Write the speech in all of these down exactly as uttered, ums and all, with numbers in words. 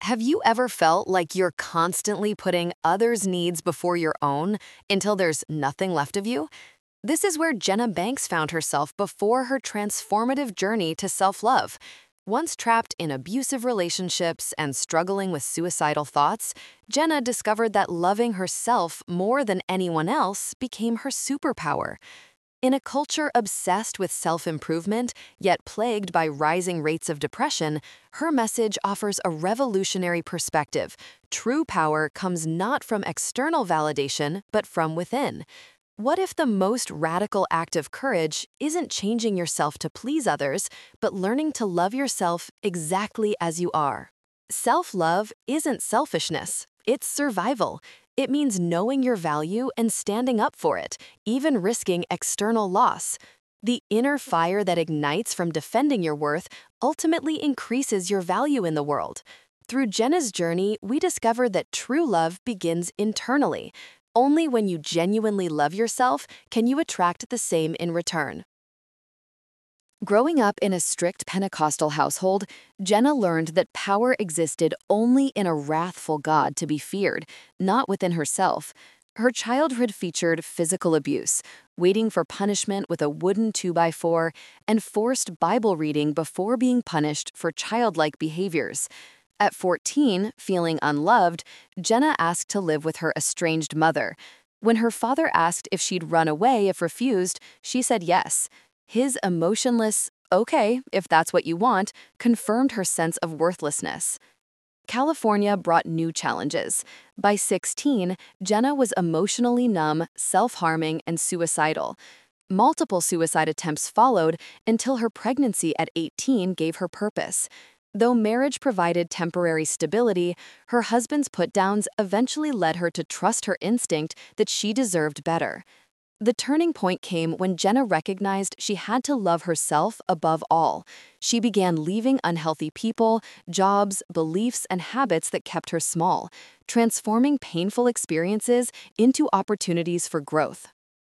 Have you ever felt like you're constantly putting others' needs before your own until there's nothing left of you? This is where Jenna Banks found herself before her transformative journey to self-love. Once trapped in abusive relationships and struggling with suicidal thoughts, Jenna discovered that loving herself more than anyone else became her superpower. In a culture obsessed with self-improvement, yet plagued by rising rates of depression, her message offers a revolutionary perspective. True power comes not from external validation, but from within. What if the most radical act of courage isn't changing yourself to please others, but learning to love yourself exactly as you are? Self-love isn't selfishness, it's survival. It means knowing your value and standing up for it, even risking external loss. The inner fire that ignites from defending your worth ultimately increases your value in the world. Through Jenna's journey, we discovered that true love begins internally. Only when you genuinely love yourself can you attract the same in return. Growing up in a strict Pentecostal household, Jenna learned that power existed only in a wrathful God to be feared, not within herself. Her childhood featured physical abuse, waiting for punishment with a wooden two by four, and forced Bible reading before being punished for childlike behaviors. At fourteen, feeling unloved, Jenna asked to live with her estranged mother. When her father asked if she'd run away if refused, she said yes. His emotionless, "Okay, if that's what you want," confirmed her sense of worthlessness. California brought new challenges. By sixteen, Jenna was emotionally numb, self-harming, and suicidal. Multiple suicide attempts followed until her pregnancy at eighteen gave her purpose. Though marriage provided temporary stability, her husband's put-downs eventually led her to trust her instinct that she deserved better. The turning point came when Jenna recognized she had to love herself above all. She began leaving unhealthy people, jobs, beliefs, and habits that kept her small, transforming painful experiences into opportunities for growth.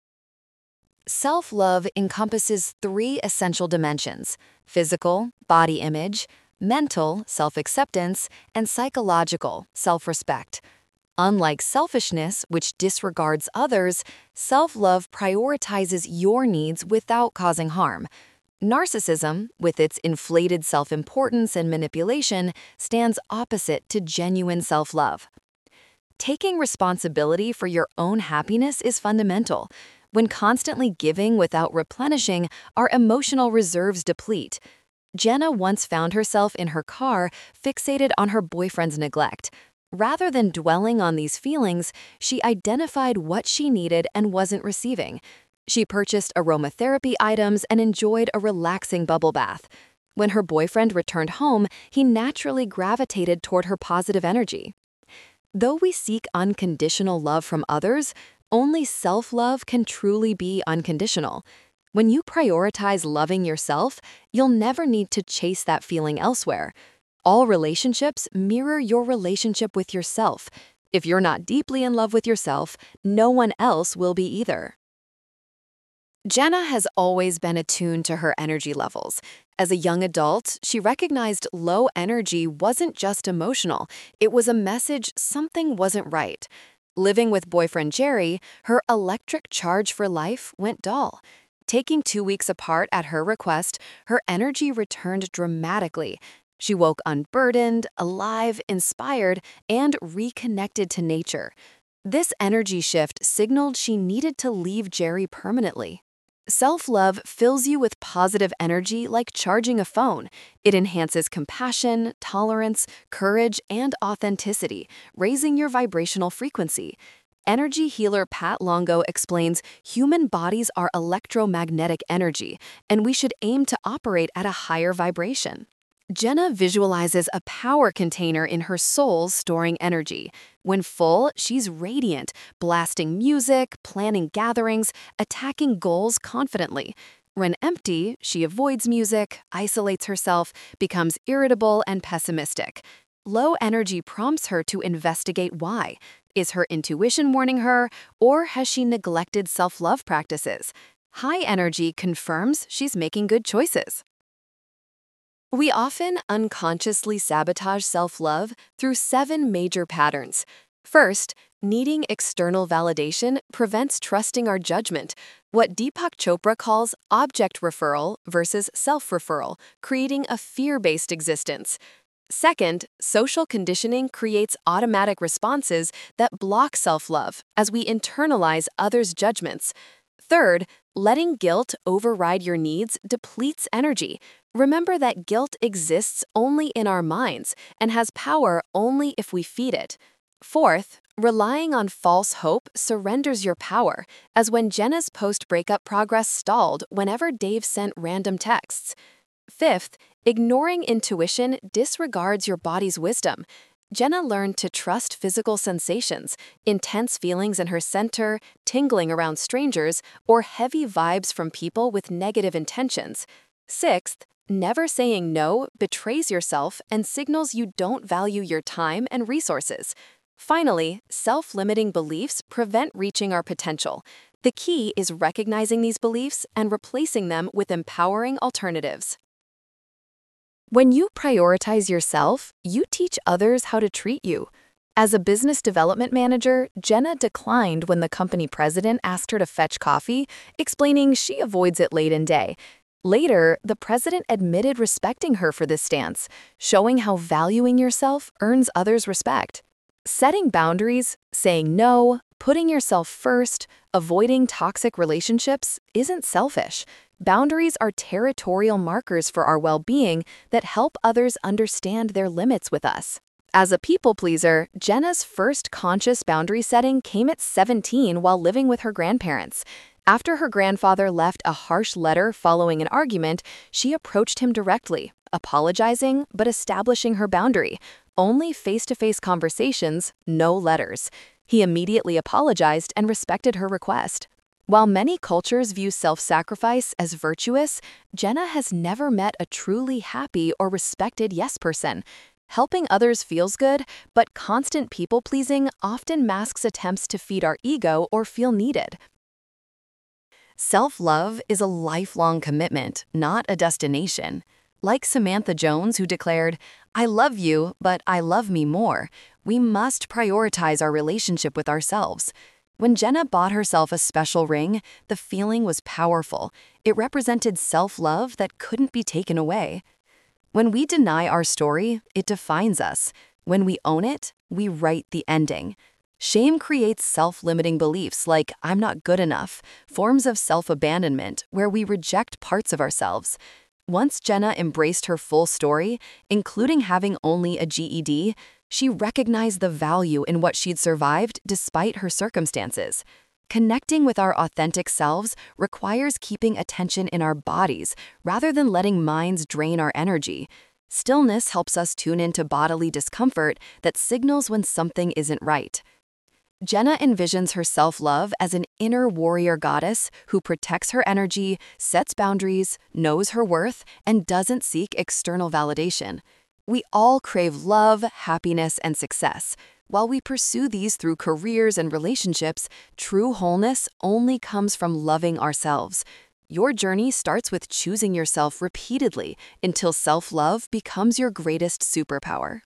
Self-love encompasses three essential dimensions: physical, body image; mental, self-acceptance; and psychological, self-respect. Unlike selfishness, which disregards others, self-love prioritizes your needs without causing harm. Narcissism, with its inflated self-importance and manipulation, stands opposite to genuine self-love. Taking responsibility for your own happiness is fundamental. When constantly giving without replenishing, our emotional reserves deplete. Jenna once found herself in her car, fixated on her boyfriend's neglect. Rather than dwelling on these feelings, she identified what she needed and wasn't receiving. She purchased aromatherapy items and enjoyed a relaxing bubble bath. When her boyfriend returned home, he naturally gravitated toward her positive energy. Though we seek unconditional love from others, only self-love can truly be unconditional. When you prioritize loving yourself, you'll never need to chase that feeling elsewhere. All relationships mirror your relationship with yourself. If you're not deeply in love with yourself, no one else will be either. Jenna has always been attuned to her energy levels. As a young adult, she recognized low energy wasn't just emotional, it was a message something wasn't right. Living with boyfriend Jerry, her electric charge for life went dull. Taking two weeks apart at her request, her energy returned dramatically. She woke unburdened, alive, inspired, and reconnected to nature. This energy shift signaled she needed to leave Jerry permanently. Self-love fills you with positive energy like charging a phone. It enhances compassion, tolerance, courage, and authenticity, raising your vibrational frequency. Energy healer Pat Longo explains human bodies are electromagnetic energy, and we should aim to operate at a higher vibration. Jenna visualizes a power container in her soul storing energy. When full, she's radiant, blasting music, planning gatherings, attacking goals confidently. When empty, she avoids music, isolates herself, becomes irritable and pessimistic. Low energy prompts her to investigate why. Is her intuition warning her, or has she neglected self-love practices? High energy confirms she's making good choices. We often unconsciously sabotage self-love through seven major patterns. First, needing external validation prevents trusting our judgment, what Deepak Chopra calls object referral versus self-referral, creating a fear-based existence. Second, social conditioning creates automatic responses that block self-love as we internalize others' judgments. Third, letting guilt override your needs depletes energy. Remember that guilt exists only in our minds and has power only if we feed it. Fourth, relying on false hope surrenders your power, as when Jenna's post-breakup progress stalled whenever Dave sent random texts. Fifth, ignoring intuition disregards your body's wisdom. Jenna learned to trust physical sensations, intense feelings in her center, tingling around strangers, or heavy vibes from people with negative intentions. Sixth, never saying no betrays yourself and signals you don't value your time and resources. Finally, self-limiting beliefs prevent reaching our potential. The key is recognizing these beliefs and replacing them with empowering alternatives. When you prioritize yourself, you teach others how to treat you. As a business development manager, Jenna declined when the company president asked her to fetch coffee, explaining she avoids it late in day. Later, the president admitted respecting her for this stance, showing how valuing yourself earns others' respect. Setting boundaries, saying no, putting yourself first, avoiding toxic relationships isn't selfish. Boundaries are territorial markers for our well-being that help others understand their limits with us. As a people pleaser, Jenna's first conscious boundary setting came at seventeen while living with her grandparents. After her grandfather left a harsh letter following an argument, she approached him directly, apologizing but establishing her boundary. Only face-to-face conversations, no letters. He immediately apologized and respected her request. While many cultures view self-sacrifice as virtuous, Jenna has never met a truly happy or respected yes person. Helping others feels good, but constant people-pleasing often masks attempts to feed our ego or feel needed. Self-love is a lifelong commitment, not a destination. Like Samantha Jones, who declared, "I love you, but I love me more," we must prioritize our relationship with ourselves. When Jenna bought herself a special ring, the feeling was powerful. It represented self-love that couldn't be taken away. When we deny our story, it defines us. When we own it, we write the ending. Shame creates self-limiting beliefs like "I'm not good enough," forms of self-abandonment where we reject parts of ourselves. Once Jenna embraced her full story, including having only a G E D, she recognized the value in what she'd survived despite her circumstances. Connecting with our authentic selves requires keeping attention in our bodies rather than letting minds drain our energy. Stillness helps us tune into bodily discomfort that signals when something isn't right. Jenna envisions her self-love as an inner warrior goddess who protects her energy, sets boundaries, knows her worth, and doesn't seek external validation. We all crave love, happiness, and success. While we pursue these through careers and relationships, true wholeness only comes from loving ourselves. Your journey starts with choosing yourself repeatedly until self-love becomes your greatest superpower.